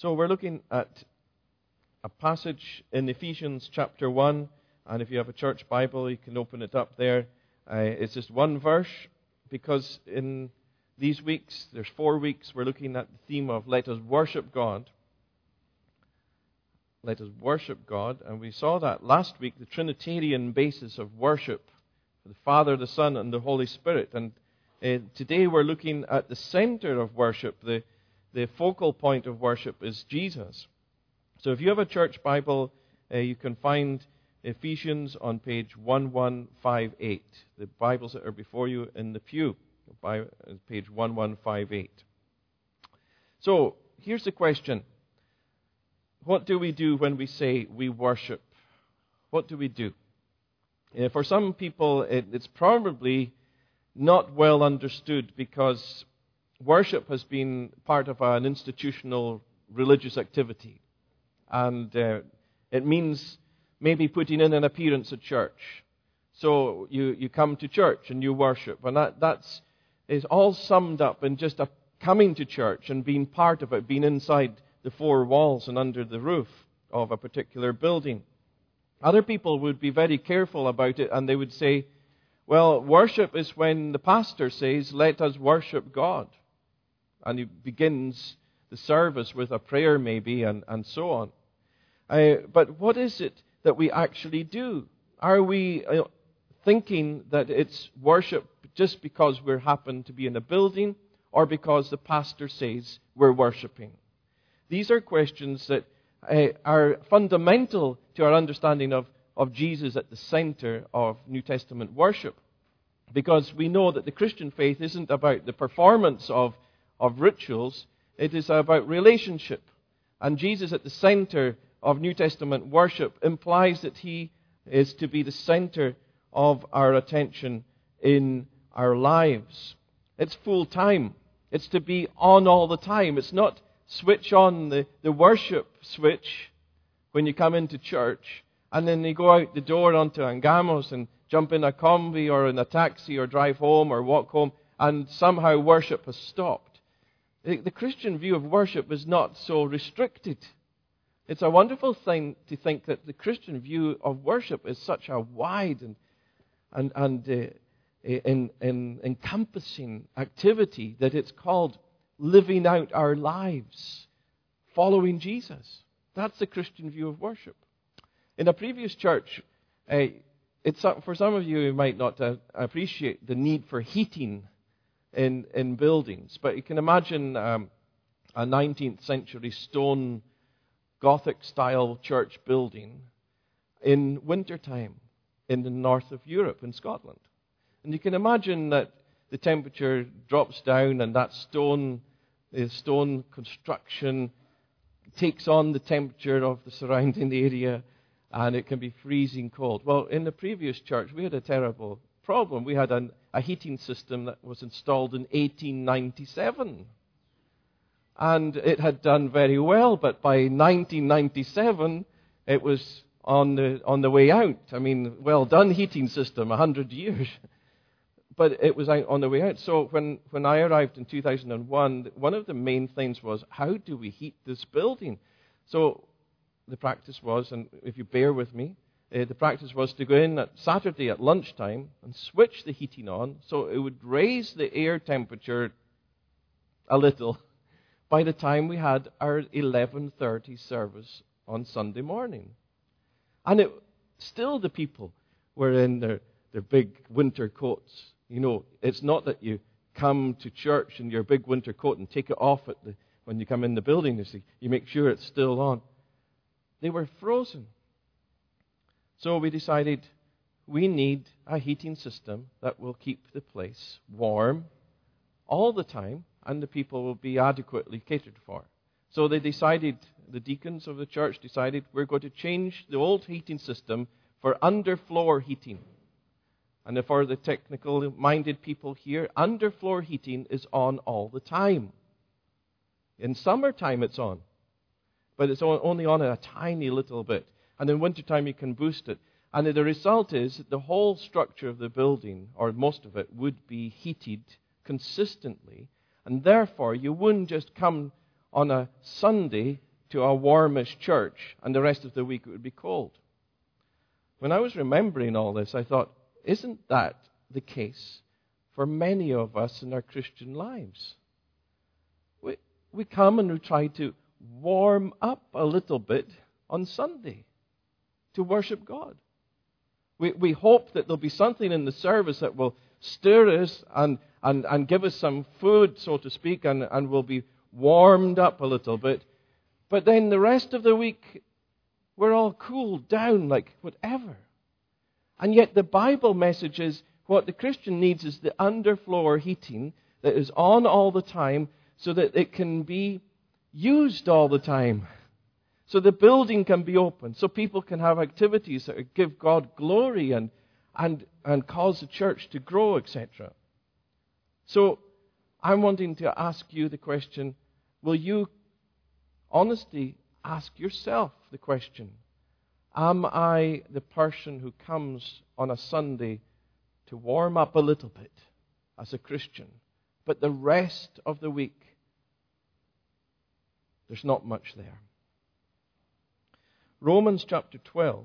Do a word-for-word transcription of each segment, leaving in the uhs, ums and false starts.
So we're looking at a passage in Ephesians chapter one, and if you have a church Bible, you can open it up there. Uh, it's just one verse, because in these weeks, there's four weeks, we're looking at the theme of let us worship God. Let us worship God, and we saw that last week, the Trinitarian basis of worship, the Father, the Son, and the Holy Spirit. And uh, today we're looking at the center of worship. The, the focal point of worship is Jesus. So if you have a church Bible, uh, you can find Ephesians on page eleven fifty-eight. The Bibles that are before you in the pew, page eleven fifty-eight. So here's the question. What do we do when we say we worship? What do we do? Uh, for some people, it, it's probably not well understood, because worship has been part of an institutional religious activity. And uh, it means maybe putting in an appearance at church. So you, you come to church and you worship. And that that's, is all summed up in just a coming to church and being part of it, being inside the four walls and under the roof of a particular building. Other people would be very careful about it, and they would say, well, worship is when the pastor says, let us worship God. And he begins the service with a prayer maybe, and, and so on. Uh, but what is it that we actually do? Are we uh, thinking that it's worship just because we happen to be in a building, or because the pastor says we're worshiping? These are questions that uh, are fundamental to our understanding of, of Jesus at the center of New Testament worship. Because we know that the Christian faith isn't about the performance of, of rituals, it is about relationship. And Jesus at the center of New Testament worship implies that He is to be the center of our attention in our lives. It's full time. It's to be on all the time. It's not switch on the, the worship switch when you come into church, and then you go out the door onto Angamos and jump in a combi or in a taxi or drive home or walk home, and somehow worship has stopped. The, the Christian view of worship is not so restricted. It's a wonderful thing to think that the Christian view of worship is such a wide and and, and uh, in, in encompassing activity that it's called living out our lives, following Jesus. That's the Christian view of worship. In a previous church, uh, it's for some of you who might not uh, appreciate the need for heating in in buildings, but you can imagine um, a nineteenth century stone Gothic-style church building in wintertime in the north of Europe, in Scotland. And you can imagine that the temperature drops down, and that stone, the stone construction takes on the temperature of the surrounding area, and it can be freezing cold. Well, in the previous church, we had a terrible problem. We had an, a heating system that was installed in eighteen ninety-seven. And it had done very well, but by nineteen ninety-seven, it was on the on the way out. I mean, well done heating system, one hundred years. But it was on the way out. So when, when I arrived in two thousand one, one of the main things was, how do we heat this building? So the practice was, and if you bear with me, uh, the practice was to go in at Saturday at lunchtime and switch the heating on so it would raise the air temperature a little by the time we had our eleven thirty service on Sunday morning. And it, still the people were in their, their big winter coats. You know, it's not that you come to church in your big winter coat and take it off at the, when you come in the building. You see, you make sure it's still on. They were frozen. So we decided we need a heating system that will keep the place warm all the time, and the people will be adequately catered for. So they decided, the deacons of the church decided, we're going to change the old heating system for underfloor heating. And for the technical-minded people here, underfloor heating is on all the time. In summertime it's on, but it's only on a tiny little bit. And in wintertime you can boost it. And the result is that the whole structure of the building, or most of it, would be heated consistently. And therefore, you wouldn't just come on a Sunday to a warmish church, and the rest of the week it would be cold. When I was remembering all this, I thought, isn't that the case for many of us in our Christian lives? We, we come and we try to warm up a little bit on Sunday to worship God. We, we hope that there'll be something in the service that will stir us and, and, and give us some food, so to speak, and, and we'll be warmed up a little bit. But then the rest of the week, we're all cooled down like whatever. And yet the Bible message is what the Christian needs is the underfloor heating that is on all the time so that it can be used all the time. So the building can be open, so people can have activities that give God glory and, and, and cause the church to grow, et cetera. So I'm wanting to ask you the question, will you honestly ask yourself the question, am I the person who comes on a Sunday to warm up a little bit as a Christian, but the rest of the week, there's not much there? Romans chapter twelve,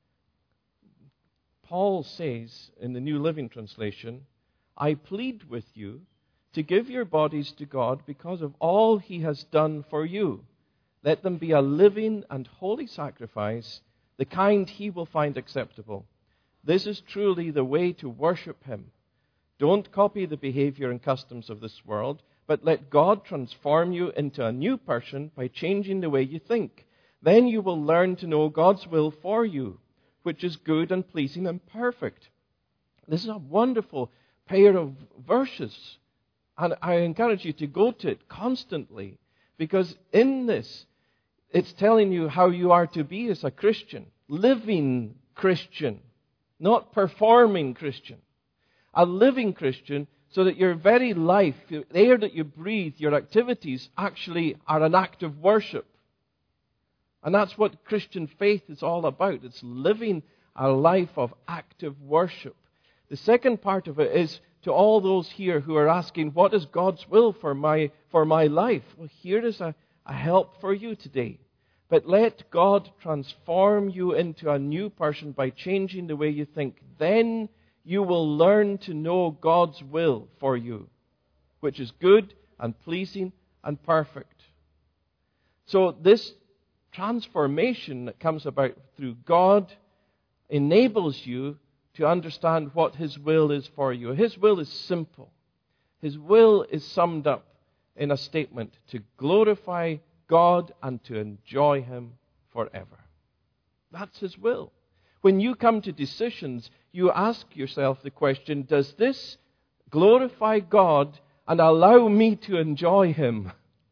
Paul says in the New Living Translation, I plead with you to give your bodies to God because of all He has done for you. Let them be a living and holy sacrifice, the kind He will find acceptable. This is truly the way to worship Him. Don't copy the behavior and customs of this world, but let God transform you into a new person by changing the way you think. Then you will learn to know God's will for you, which is good and pleasing and perfect. This is a wonderful pair of verses, and I encourage you to go to it constantly, because in this, it's telling you how you are to be as a Christian, living Christian, not performing Christian. A living Christian, so that your very life, the air that you breathe, your activities actually are an act of worship. And that's what Christian faith is all about. It's living a life of active worship. The second part of it is to all those here who are asking, what is God's will for my, for my life? Well, here is a, a help for you today. But let God transform you into a new person by changing the way you think. Then you will learn to know God's will for you, which is good and pleasing and perfect. So this transformation that comes about through God enables you to understand what His will is for you. His will is simple. His will is summed up in a statement: to glorify God and to enjoy Him forever. That's His will. When you come to decisions, you ask yourself the question, does this glorify God and allow me to enjoy Him?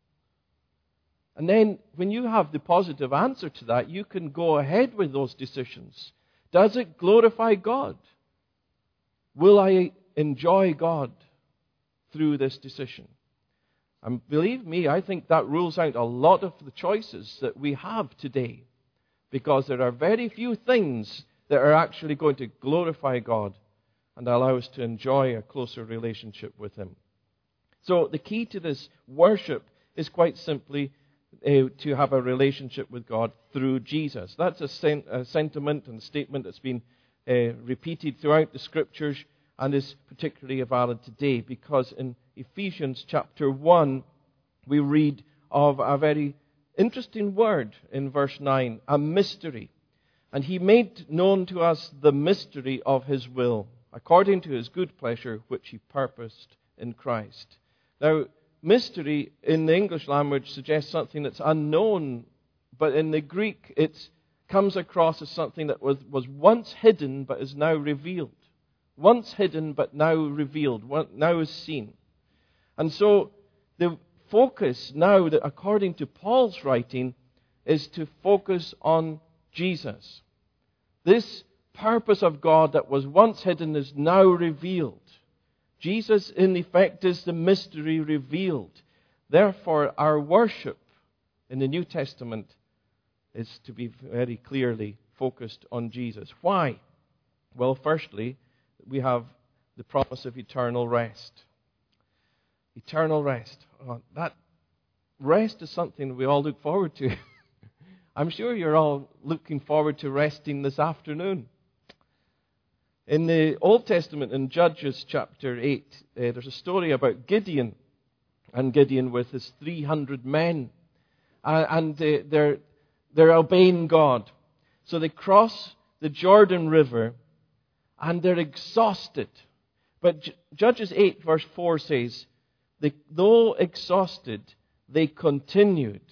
And then when you have the positive answer to that, you can go ahead with those decisions. Does it glorify God? Will I enjoy God through this decision? And believe me, I think that rules out a lot of the choices that we have today, because there are very few things that are actually going to glorify God and allow us to enjoy a closer relationship with Him. So the key to this worship is quite simply uh, to have a relationship with God through Jesus. That's a, sen- a sentiment and statement that's been uh, repeated throughout the Scriptures and is particularly valid today, because in Ephesians chapter one we read of a very interesting word in verse nine, a mystery. And He made known to us the mystery of His will, according to His good pleasure, which He purposed in Christ. Now, mystery in the English language suggests something that's unknown, but in the Greek it comes across as something that was, was once hidden but is now revealed. Once hidden but now revealed, now is seen. And so the focus now, that according to Paul's writing, is to focus on Jesus. This purpose of God that was once hidden is now revealed. Jesus, in effect, is the mystery revealed. Therefore, our worship in the New Testament is to be very clearly focused on Jesus. Why? Well, firstly, we have the promise of eternal rest. Eternal rest. Oh, that rest is something we all look forward to. I'm sure you're all looking forward to resting this afternoon. In the Old Testament, in Judges chapter eight, uh, there's a story about Gideon, and Gideon with his three hundred men. Uh, and uh, they're, they're obeying God. So they cross the Jordan River, and they're exhausted. But J- Judges eight verse four says, they, though exhausted, they continued.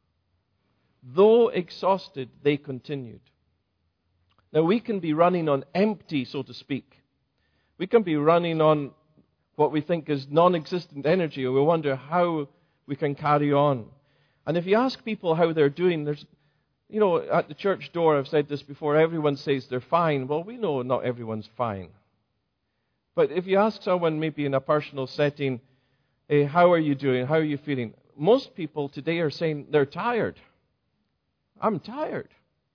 Though exhausted, they continued. Now we can be running on empty, so to speak. We can be running on what we think is non-existent energy, and we wonder how we can carry on. And if you ask people how they're doing, there's, you know, at the church door, I've said this before, everyone says they're fine. Well, we know not everyone's fine. But if you ask someone maybe in a personal setting, hey, how are you doing? How are you feeling? Most people today are saying they're tired. I'm tired.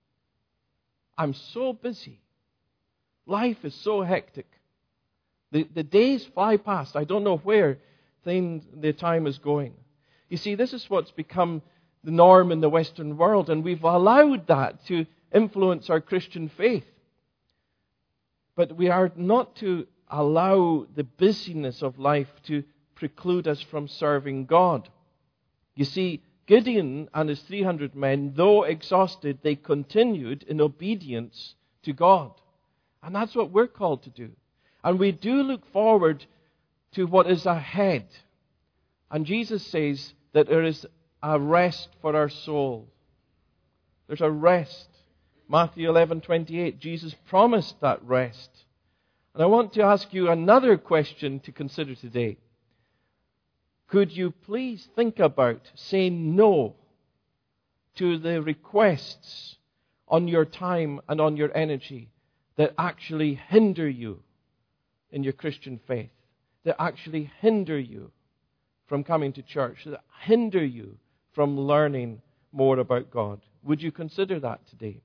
I'm so busy. Life is so hectic. The, the days fly past. I don't know where things, the time is going. You see, this is what's become the norm in the Western world, and we've allowed that to influence our Christian faith. But we are not to allow the busyness of life to preclude us from serving God. You see, Gideon and his three hundred men, though exhausted, they continued in obedience to God. And that's what we're called to do. And we do look forward to what is ahead. And Jesus says that there is a rest for our soul. There's a rest. Matthew eleven twenty-eight, Jesus promised that rest. And I want to ask you another question to consider today. Could you please think about saying no to the requests on your time and on your energy that actually hinder you in your Christian faith, that actually hinder you from coming to church, that hinder you from learning more about God? Would you consider that today?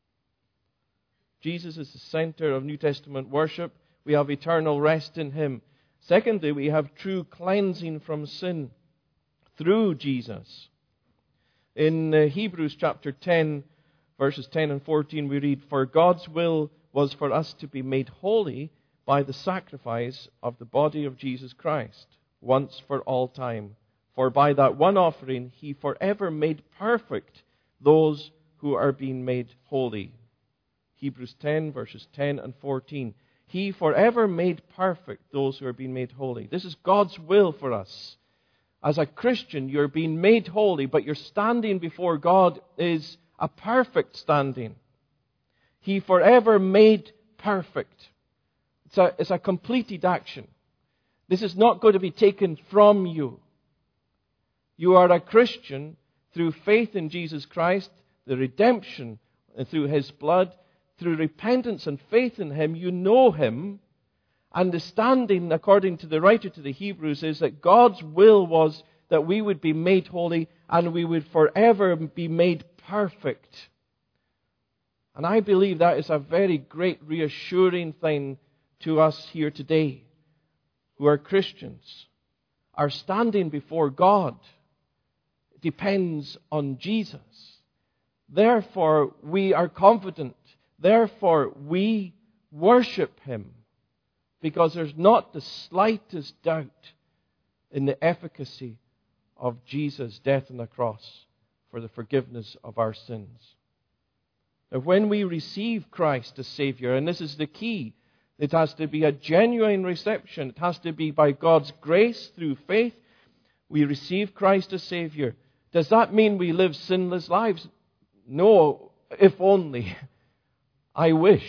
Jesus is the center of New Testament worship. We have eternal rest in Him. Secondly, we have true cleansing from sin through Jesus. In uh, Hebrews chapter ten, verses ten and fourteen, we read, "For God's will was for us to be made holy by the sacrifice of the body of Jesus Christ, once for all time. For by that one offering He forever made perfect those who are being made holy." Hebrews ten, verses ten and fourteen. He forever made perfect those who are being made holy. This is God's will for us. As a Christian, you're being made holy, but your standing before God is a perfect standing. He forever made perfect. It's a, it's a completed action. This is not going to be taken from you. You are a Christian through faith in Jesus Christ, the redemption through His blood. Through repentance and faith in Him, you know Him. And the standing, according to the writer to the Hebrews, is that God's will was that we would be made holy and we would forever be made perfect. And I believe that is a very great reassuring thing to us here today who are Christians. Our standing before God depends on Jesus. Therefore, we are confident. Therefore, we worship Him because there's not the slightest doubt in the efficacy of Jesus' death on the cross for the forgiveness of our sins. Now, when we receive Christ as Savior, and this is the key, it has to be a genuine reception. It has to be by God's grace through faith. We receive Christ as Savior. Does that mean we live sinless lives? No, if only. I wish.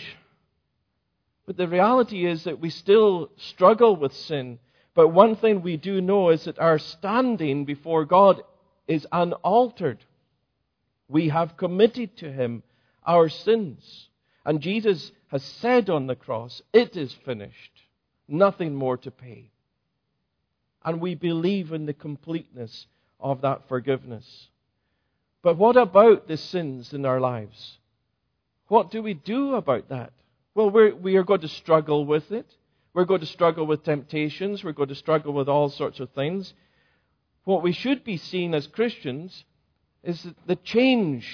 But the reality is that we still struggle with sin. But one thing we do know is that our standing before God is unaltered. We have committed to Him our sins. And Jesus has said on the cross, "It is finished. Nothing more to pay." And we believe in the completeness of that forgiveness. But what about the sins in our lives? What do we do about that? Well, we're, we are going to struggle with it. We're going to struggle with temptations. We're going to struggle with all sorts of things. What we should be seeing as Christians is the change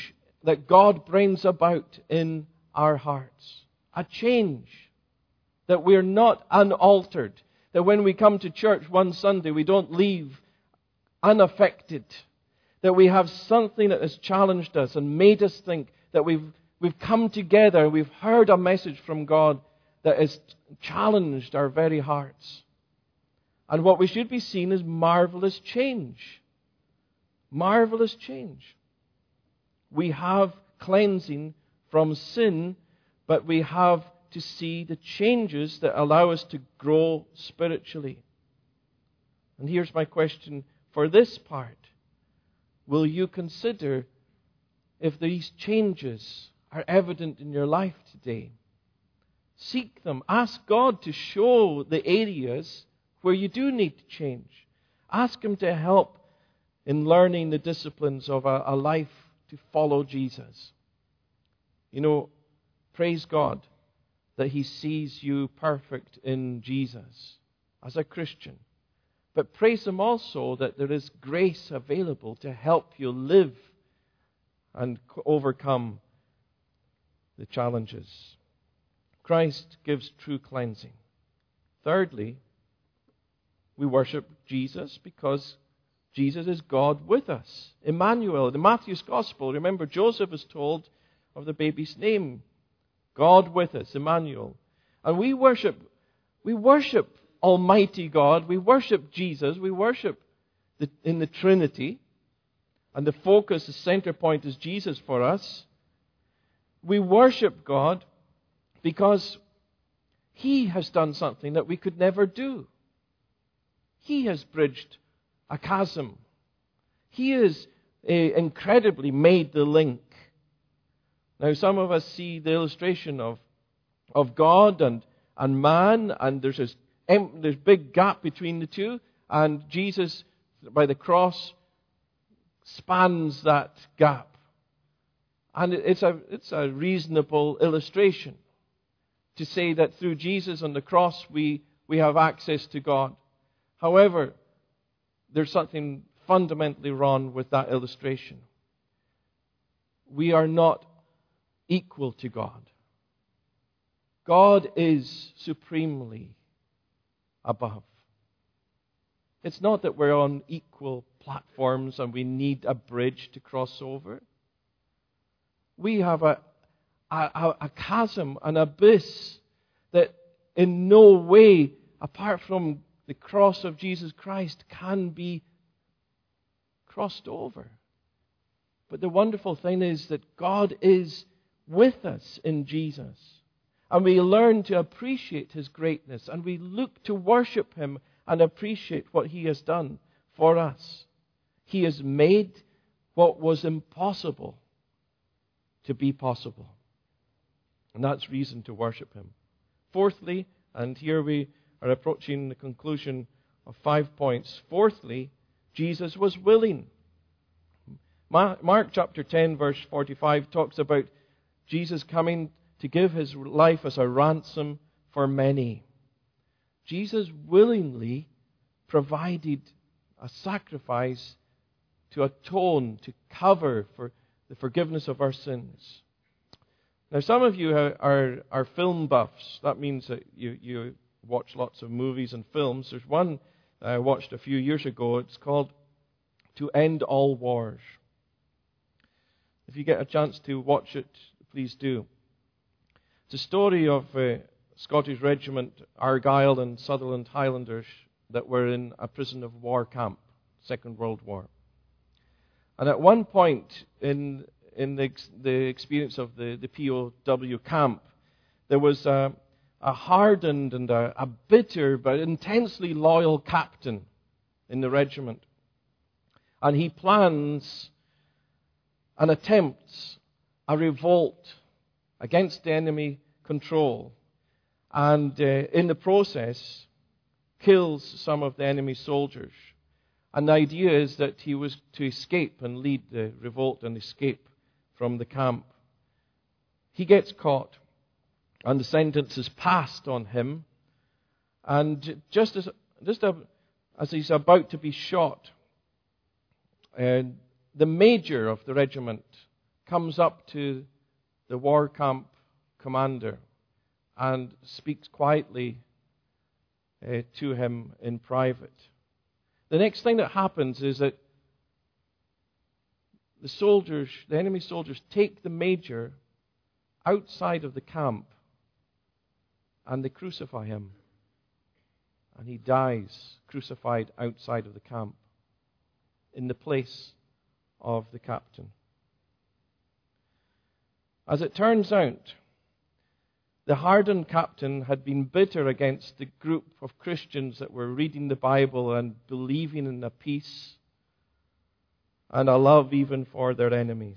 that God brings about in our hearts. A change. That we're not unaltered. That when we come to church one Sunday, we don't leave unaffected. That we have something that has challenged us and made us think that we've, we've come together, we've heard a message from God that has challenged our very hearts. And what we should be seeing is marvelous change. Marvelous change. We have cleansing from sin, but we have to see the changes that allow us to grow spiritually. And here's my question for this part. Will you consider if these changes are evident in your life today? Seek them. Ask God to show the areas where you do need to change. Ask Him to help in learning the disciplines of a, a life to follow Jesus. You know, praise God that He sees you perfect in Jesus as a Christian. But praise Him also that there is grace available to help you live and overcome the challenges. Christ gives true cleansing. Thirdly, we worship Jesus because Jesus is God with us. Emmanuel, the Matthew's Gospel, remember Joseph is told of the baby's name. God with us, Emmanuel. And we worship, we worship Almighty God. We worship Jesus. We worship the, in the Trinity. And the focus, the center point is Jesus for us. We worship God because He has done something that we could never do. He has bridged a chasm. He has uh, incredibly made the link. Now, some of us see the illustration of, of God and, and man, and there's this there's big gap between the two, and Jesus, by the cross, spans that gap. And it's a, it's a reasonable illustration to say that through Jesus on the cross we, we have access to God. However, there's something fundamentally wrong with that illustration. We are not equal to God. God is supremely above. It's not that we're on equal platforms and we need a bridge to cross over. We have a, a, a chasm, an abyss that in no way, apart from the cross of Jesus Christ, can be crossed over. But the wonderful thing is that God is with us in Jesus. And we learn to appreciate His greatness. And we look to worship Him and appreciate what He has done for us. He has made what was impossible to be possible. And that's reason to worship Him. Fourthly, and here we are approaching the conclusion of five points. Fourthly, Jesus was willing. Mark chapter ten, verse forty-five talks about Jesus coming to give His life as a ransom for many. Jesus willingly provided a sacrifice to atone, to cover for the forgiveness of our sins. Now, some of you are, are, are film buffs. That means that you, you watch lots of movies and films. There's one I watched a few years ago. It's called To End All Wars. If you get a chance to watch it, please do. It's a story of a Scottish regiment, Argyll and Sutherland Highlanders, that were in a prison of war camp, Second World War. And at one point in in the, the experience of the, the P O W camp, there was a, a hardened and a, a bitter but intensely loyal captain in the regiment. And he plans and attempts a revolt against the enemy control. And uh, in the process, kills some of the enemy soldiers. And the idea is that he was to escape and lead the revolt and escape from the camp. He gets caught, and the sentence is passed on him. And just as just a, as he's about to be shot, uh, the major of the regiment comes up to the war camp commander and speaks quietly uh, to him in private. The next thing that happens is that the soldiers, the enemy soldiers, take the major outside of the camp and they crucify him. And he dies crucified outside of the camp in the place of the captain. As it turns out, the hardened captain had been bitter against the group of Christians that were reading the Bible and believing in a peace and a love even for their enemies.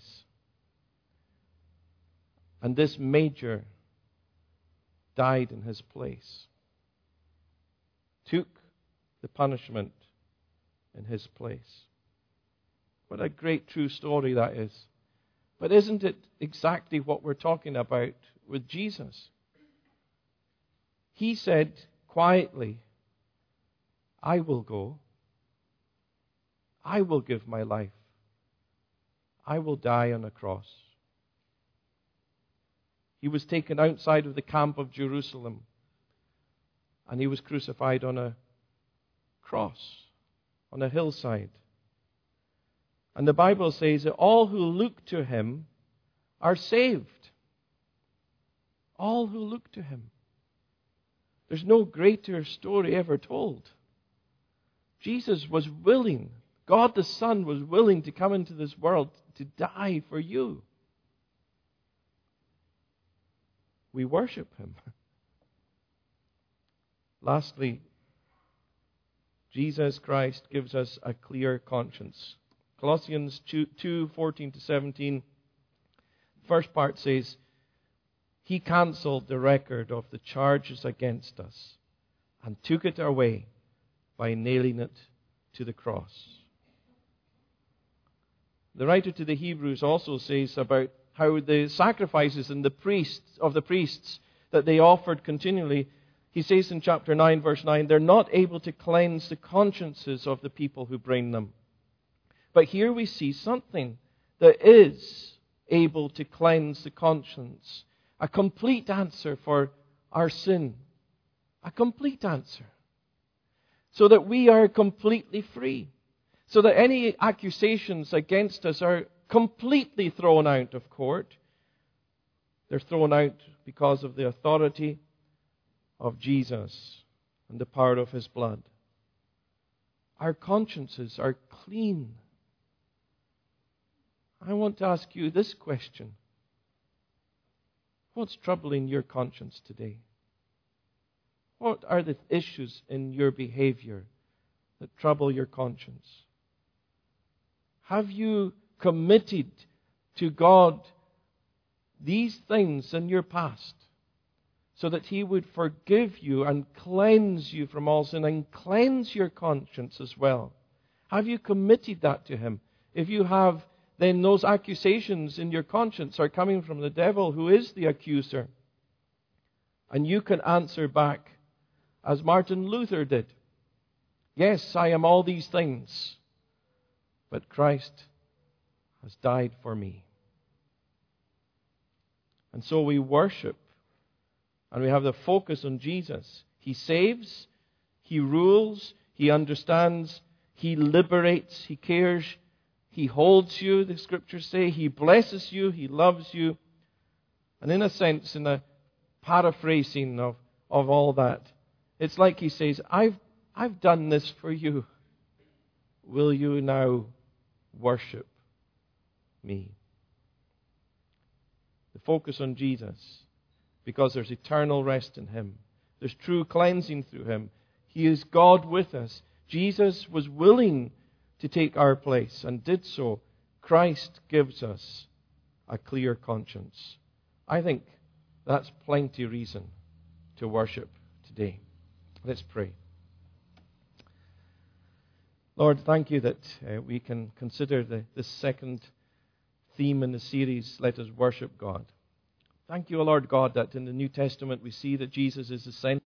And this major died in his place, took the punishment in his place. What a great true story that is. But isn't it exactly what we're talking about with Jesus? He said quietly, I will go. I will give my life. I will die on a cross. He was taken outside of the camp of Jerusalem and he was crucified on a cross, on a hillside. And the Bible says that all who look to him are saved. All who look to him. There's no greater story ever told. Jesus was willing, God the Son was willing to come into this world to die for you. We worship him. Lastly, Jesus Christ gives us a clear conscience. Colossians two, fourteen to seventeen, first part says, He cancelled the record of the charges against us and took it away by nailing it to the cross. The writer to the Hebrews also says about how the sacrifices and the priests of the priests that they offered continually, he says in chapter nine, verse nine, they're not able to cleanse the consciences of the people who bring them. But here we see something that is able to cleanse the conscience. A complete answer for our sin. A complete answer. So that we are completely free. So that any accusations against us are completely thrown out of court. They're thrown out because of the authority of Jesus and the power of His blood. Our consciences are clean. I want to ask you this question. What's troubling your conscience today? What are the issues in your behavior that trouble your conscience? Have you committed to God these things in your past so that He would forgive you and cleanse you from all sin and cleanse your conscience as well? Have you committed that to Him? If you have, then those accusations in your conscience are coming from the devil, who is the accuser. And you can answer back as Martin Luther did. Yes, I am all these things, but Christ has died for me. And so we worship and we have the focus on Jesus. He saves, He rules, He understands, He liberates, He cares, He holds you, the Scriptures say. He blesses you, He loves you. And in a sense, in a paraphrasing of, of all that, it's like He says, I've, I've done this for you. Will you now worship me? The focus on Jesus, because there's eternal rest in Him. There's true cleansing through Him. He is God with us. Jesus was willing to take our place and did so. Christ gives us a clear conscience. I think that's plenty reason to worship today. Let's pray. Lord, thank you that uh, we can consider the, the second theme in the series, Let Us Worship God. Thank you, O Lord God, that in the New Testament we see that Jesus is the center